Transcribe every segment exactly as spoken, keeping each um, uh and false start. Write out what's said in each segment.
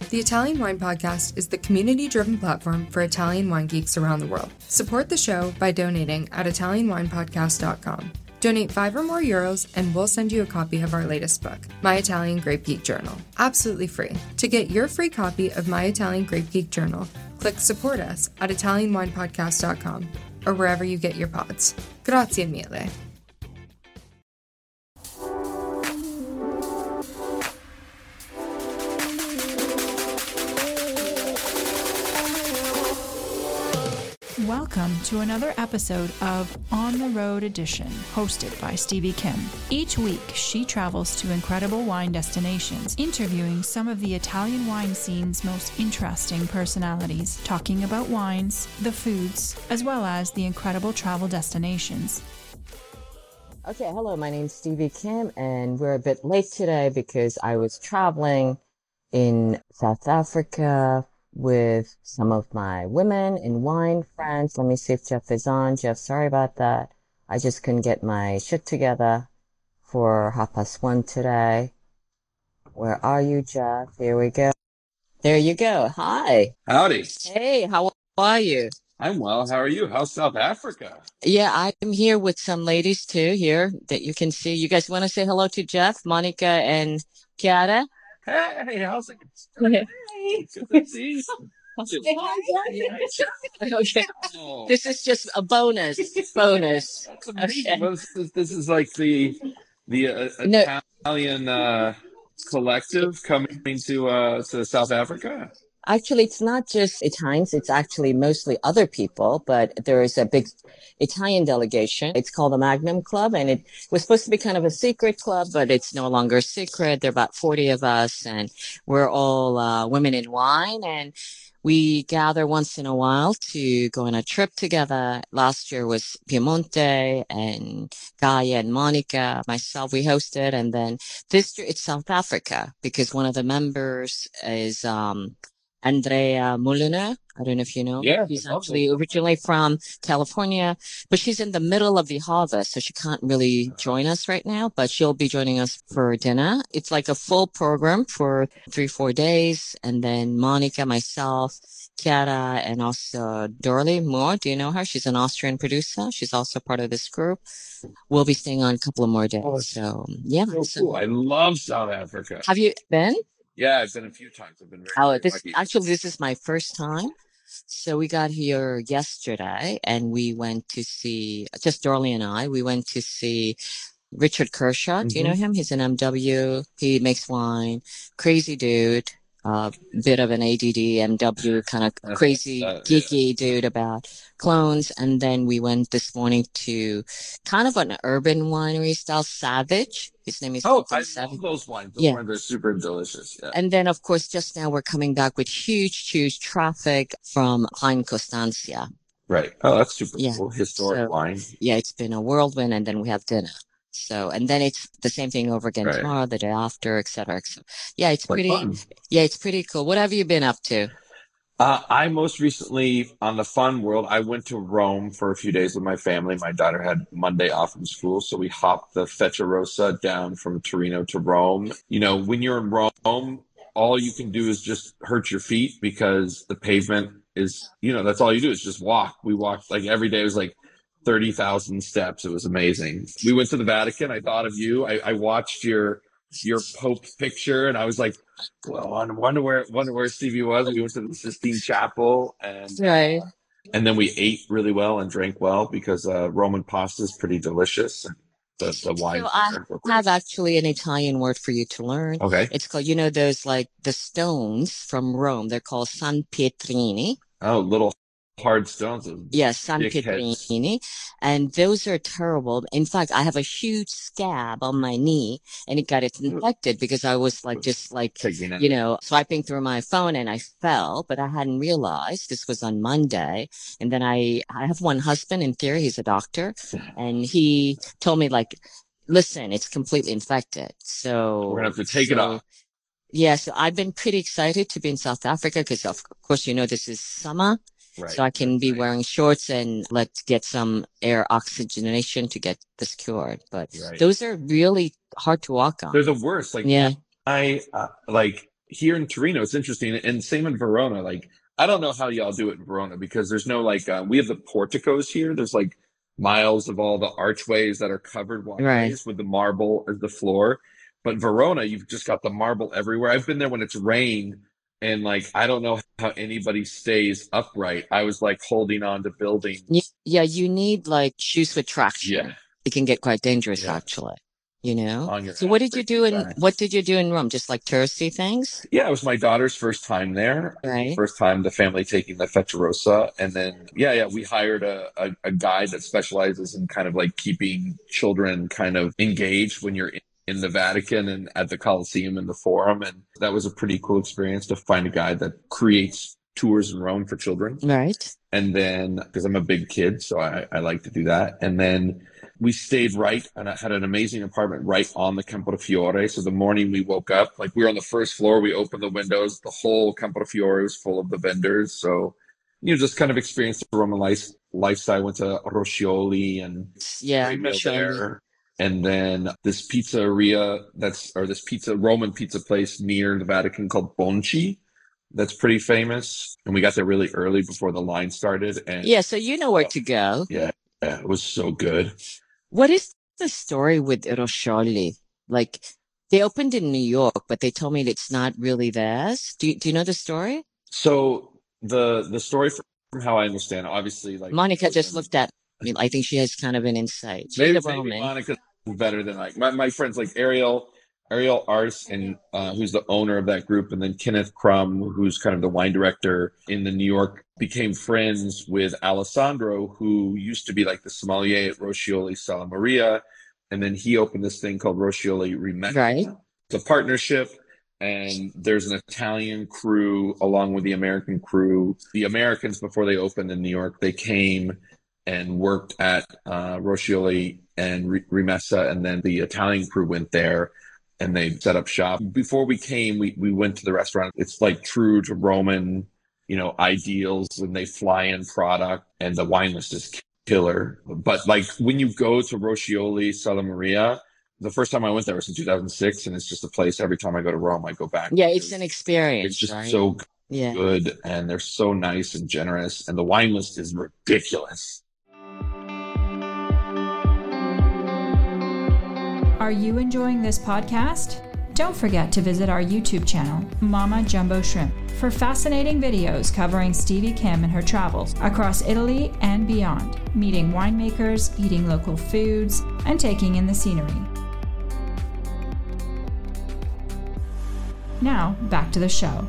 The Italian Wine Podcast is the community-driven platform for Italian wine geeks around the world. Support the show by donating at italian wine podcast dot com. Donate five or more euros and we'll send you a copy of our latest book, My Italian Grape Geek Journal, absolutely free. To get your free copy of My Italian Grape Geek Journal, click support us at italian wine podcast dot com or wherever you get your pods. Grazie mille. Welcome to another episode of On the Road Edition, hosted by Stevie Kim. Each week, she travels to incredible wine destinations, interviewing some of the Italian wine scene's most interesting personalities, talking about wines, the foods, as well as the incredible travel destinations. Okay, hello, my name's Stevie Kim, and we're a bit late today because I was traveling in South Africa with some of my women in wine friends. Let me see if Jeff is on. Jeff, sorry about that. I just couldn't get my shit together for half past one today. Where are you, Jeff? Here we go. There you go. Hi. Howdy. Hey, how are you? I'm well. How are you? How's South Africa? Yeah, I'm here with some ladies too here that you can see. You guys want to say hello to Jeff, Monica, and Chiara? Hey, how's it going? Hey, good to see you. Okay. Oh, This is just a bonus. Bonus. that's amazing. Okay. Well, this, is, this is like the the uh, No, Italian uh, collective coming to uh, to South Africa. actually, it's not just Italians. It's actually mostly other people, but there is a big Italian delegation. It's called the Magnum Club, and it was supposed to be kind of a secret club, but it's no longer a secret. There are about forty of us, and we're all uh, women in wine, and we gather once in a while to go on a trip together. Last year was Piemonte, and Gaia and Monica, myself, we hosted, and then this year it's South Africa because one of the members is um Andrea Molina. I don't know if you know. Yeah, She's lovely. actually originally from California, but she's in the middle of the harvest, so she can't really join us right now, but she'll be joining us for dinner. It's like a full program for three, four days. And then Monica, myself, Chiara, and also Dorley Moore. Do you know her? She's an Austrian producer. She's also part of this group. We'll be staying on a couple of more days. Oh, that's So, yeah. so So, cool. I love South Africa. have you been? Yeah, I've been a few times. I've been very, Oh, very this lucky. actually this is my first time. So we got here yesterday and we went to see just Dorley and I. We went to see Richard Kershaw. Do you know hmm him? He's an M W. He makes wine. Crazy dude. Uh, bit of an A D D, M W, kind of crazy, uh, yeah. geeky dude about clones. And then we went this morning to kind of an urban winery style, Savage. His name is Oh, I Quentin love Savage. those wines. Those Yeah. wines are super delicious. Yeah. And then, of course, just now we're coming back with huge, huge traffic from Klein Constantia. Right. Oh, that's super Yeah. cool. Historic So, wine. yeah, it's been a whirlwind, and then we have dinner. So, and then it's the same thing over again Right. tomorrow, the day after, et cetera, et cetera. Yeah, it's Like pretty, fun. yeah, it's pretty cool. What have you been up to? Uh, I most recently, on the fun world, I went to Rome for a few days with my family. My daughter had Monday off from school, so we hopped the Frecciarossa down from Torino to Rome. You know, when you're in Rome, all you can do is just hurt your feet because the pavement is, you know, that's all you do is just walk. We walked like every day. It was like thirty thousand steps. It was amazing. We went to the Vatican. I thought of you. I, I watched your your Pope picture, and I was like, well, I wonder where wonder where Stevie was. We went to the Sistine Chapel, and Right. and then we ate really well and drank well because uh, Roman pasta is pretty delicious. And the the So wines I there were great. have actually an Italian word for you to learn. Okay. It's called, you know, those like the stones from Rome. They're called San Pietrini. Oh, little hard stones. Those Yes, San dickheads. Pietrini. And those are terrible. In fact, I have a huge scab on my knee and it got it infected because I was like, just like, Taking it. you know, swiping through my phone and I fell, but I hadn't realized this was on Monday. And then I, I have one husband in theory, he's a doctor, and he told me like, listen, it's completely infected. So, We're gonna have to take it so off. yeah, so I've been pretty excited to be in South Africa because of course, you know, this is summer. Right. So I can be Right. wearing shorts and let's get some air oxygenation to get this cured. But Right. those are really hard to walk on. They're the worst. Like Yeah. I uh, like here in Torino, it's interesting, and same in Verona. Like, I don't know how y'all do it in Verona because there's no like uh, we have the porticos here. There's like miles of all the archways that are covered walkways Right. with the marble as the floor. But Verona, you've just got the marble everywhere. I've been there when it's rained, and like I don't know how anybody stays upright. I was like holding on to Y- buildings. Yeah, you need like shoes with traction. Yeah, It can get quite dangerous yeah, actually, you know? on your So what did you average, do in exactly. what did you do in Rome? Just like touristy things? Yeah, it was my daughter's first time there. Right. First time the family taking the Fecciarossa. And then, yeah, yeah, we hired a, a, a guide that specializes in kind of like keeping children kind of engaged when you're in, in the Vatican and at the Colosseum and the Forum. And that was a pretty cool experience to find a guide that creates tours in Rome for children. Right. And then, because I'm a big kid, so I, I like to do that. And then we stayed right, and I had an amazing apartment right on the Campo de Fiore. So the morning we woke up, like we were on the first floor, we opened the windows, the whole Campo de Fiore was full of the vendors. So, you know, just kind of experienced the Roman life, lifestyle. Went to Roscioli and Yeah, great meal surely. there. And then this pizzeria that's, or this pizza, Roman pizza place near the Vatican called Bonci. That's pretty famous. And we got there really early before the line started. And Yeah, so you know where oh, to go. yeah, yeah, it was so good. What is the story with Roscioli? Like they opened in New York, but they told me it's not really theirs. Do you, do you know the story? So the the story from how I understand, it, obviously, like Monica just Roman, looked at me. I think she has kind of an insight. She's maybe a maybe Roman. Monica's better than like my, my friends like Ariel, Ariel Ars, and uh, who's the owner of that group, and then Kenneth Crum, who's kind of the wine director in the New York, became friends with Alessandro, who used to be like the sommelier at Roscioli Sala Maria, and then he opened this thing called Roscioli Right. Rimessa. It's a partnership. And there's an Italian crew along with the American crew. The Americans, before they opened in New York, they came and worked at uh, Roscioli and Rimessa, and then the Italian crew went there and they set up shop. Before we came, we, we went to the restaurant. It's like true to Roman, you know, ideals, and they fly in product, and the wine list is killer. But like when you go to Roscioli Sala Maria, the first time I went there was in two thousand six, and it's just a place every time I go to Rome, I go back Yeah, it's an because it's experience, just right? so Yeah. good, and they're so nice and generous, and the wine list is ridiculous. Are you enjoying this podcast? Don't forget to visit our YouTube channel, Mama Jumbo Shrimp, for fascinating videos covering Stevie Kim and her travels across Italy and beyond, meeting winemakers, eating local foods, and taking in the scenery. Now, back to the show.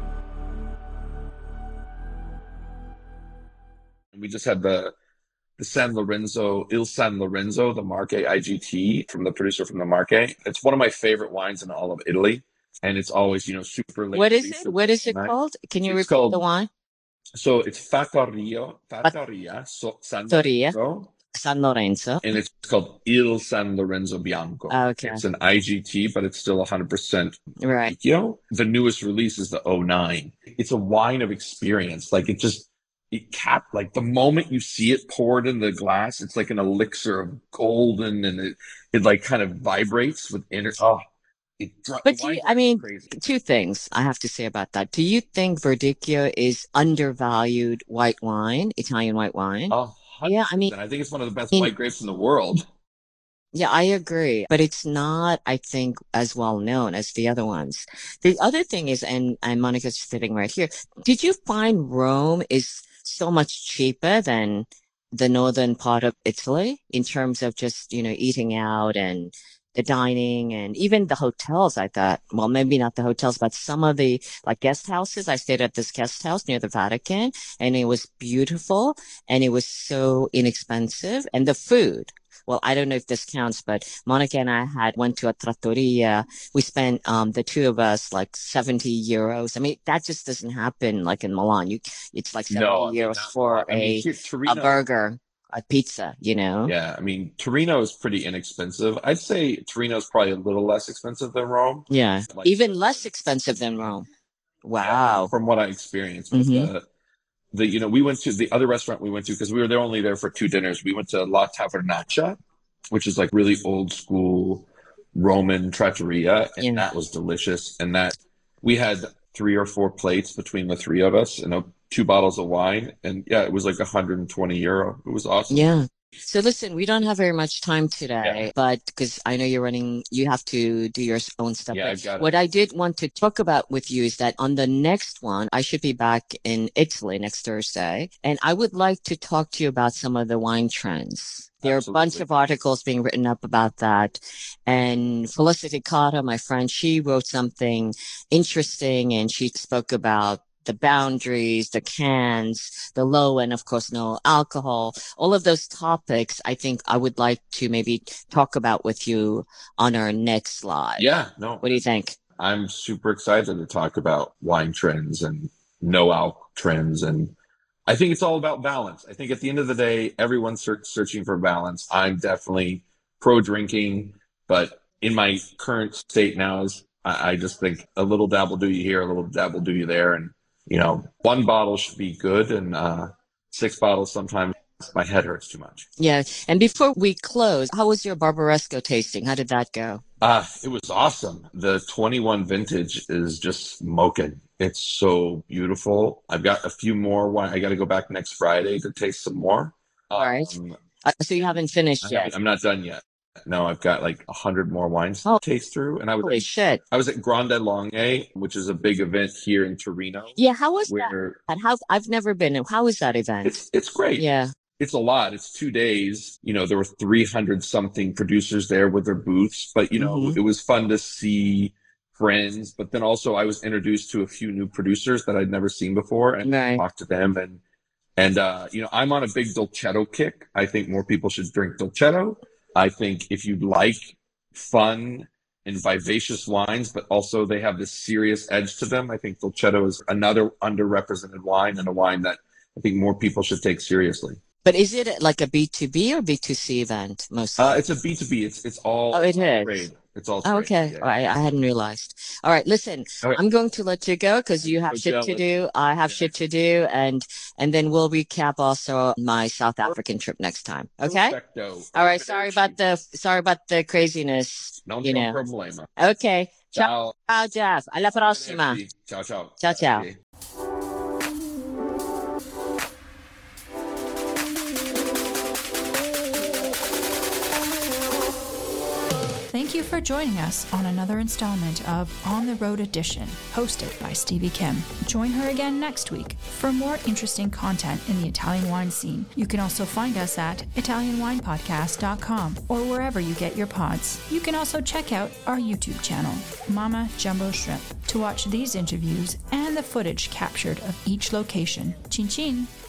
We just had the the San Lorenzo, Il San Lorenzo, the Marche I G T from the producer from the Marche. It's one of my favorite wines in all of Italy. And it's always, you know, super What is lazy, it? super What is it nice. called? Can you It's repeat the called, wine? so it's Fattoria, Fattoria so, San Fattoria, Lorenzo, San Lorenzo. and it's called Il San Lorenzo Bianco. Okay. It's an I G T, but it's still one hundred percent Right. Vecchio. The newest release is the oh nine. It's a wine of experience. Like it just, it cap, like the moment you see it poured in the glass, it's like an elixir of golden, and it, it like kind of vibrates with inner, oh, it, dri- the But do wine you, I drives me mean, crazy. two things I have to say about that. Do you think Verdicchio is undervalued white wine, Italian white wine? A hundred Yeah, I mean, percent. I think it's one of the best in, white grapes in the world. yeah, I agree. But it's not, I think, as well known as the other ones. The other thing is, and, and Monica's sitting right here, did you find Rome is so much cheaper than the northern part of Italy in terms of just, you know, eating out and the dining and even the hotels? I thought, well, maybe not the hotels, but some of the like guest houses. I stayed at this guest house near the Vatican, and it was beautiful, and it was so inexpensive, and the food. Well, I don't know if this counts, but Monica and I had went to a trattoria. We spent, um, the two of us like seventy euros. I mean, that just doesn't happen like in Milan. You, it's like No, I seventy mean, euros not for Milan. I mean, a, here, a Torino, burger, a pizza, you know? yeah, I mean, Torino is pretty inexpensive. I'd say Torino is probably a little less expensive than Rome. Yeah. Like Even the, less expensive than Rome. yeah, I mean, Wow. from what I experienced, but Mm-hmm. the, the, you know, we went to the other restaurant we went to because we were there only there for two dinners. We went to La Tavernaccia, which is like really old school Roman trattoria, and Yeah. that was delicious. And that we had three or four plates between the three of us and uh, two bottles of wine. And yeah, it was like one hundred twenty euro. It was awesome. Yeah. So listen, we don't have very much time today, Yeah. but because I know you're running, you have to do your own stuff. Yeah, But I've got it. what I did want to talk about with you is that on the next one, I should be back in Italy next Thursday, and I would like to talk to you about some of the wine trends. There are a bunch Absolutely. of articles being written up about that. And Felicity Cotta, my friend, she wrote something interesting, and she spoke about the boundaries, the cans, the low and of course no alcohol, all of those topics. I think I would like to maybe talk about with you on our next live. Yeah, no, What do you think? I'm super excited to talk about wine trends and no alc trends. And I think it's all about balance. I think at the end of the day, everyone's search, searching for balance. I'm definitely pro drinking, but in my current state now is I, I just think a little dabble do you here, a little dabble do you there. And, you know, one bottle should be good, and uh, six bottles sometimes my head hurts too much. Yeah. And before we close, how was your Barbaresco tasting? How did that go? Uh, it was awesome. The twenty-one vintage is just smoking. It's so beautiful. I've got a few more wine. I got to go back next Friday to taste some more. All right. Um, Uh, so you haven't finished I yet? haven't- I'm not done yet. No, I've got like a hundred more wines Oh. to taste through. And I was Holy at, shit. I was at Grande Longue, which is a big event here in Torino. Yeah. How was Where that? How, I've never been. How was that event? it's it's great. Yeah. It's a lot. It's two days. You know, there were three hundred something producers there with their booths, but you know, Mhm. it was fun to see friends. But then also I was introduced to a few new producers that I'd never seen before and Right. talked to them. And, and, uh, you know, I'm on a big Dolcetto kick. I think more people should drink Dolcetto. I think if you like fun and vivacious wines, but also they have this serious edge to them, I think Dolcetto is another underrepresented wine and a wine that I think more people should take seriously. But is it like a B two B or B two C event mostly? Uh, it's a B two B. It's it's all Oh, it is. trade. It's all Oh, trade. okay. Yeah. All right. I hadn't realized. All right. Listen, All right. I'm going to let you go because you have So shit to jealous. do. I have Yeah. shit to do. And, and then we'll recap also my South African trip next time. Okay. Perfecto. All right. Sorry about the, sorry about the craziness, Non you c'è un know. problema. Okay. Ciao, Ciao. ciao, Jeff. Alla prossima. Ciao, ciao. Ciao, ciao. Grazie. Thank you for joining us on another installment of On the Road Edition, hosted by Stevie Kim. Join her again next week for more interesting content in the Italian wine scene. You can also find us at italian wine podcast dot com or wherever you get your pods. You can also check out our YouTube channel, Mama Jumbo Shrimp, to watch these interviews and the footage captured of each location. Chin chin!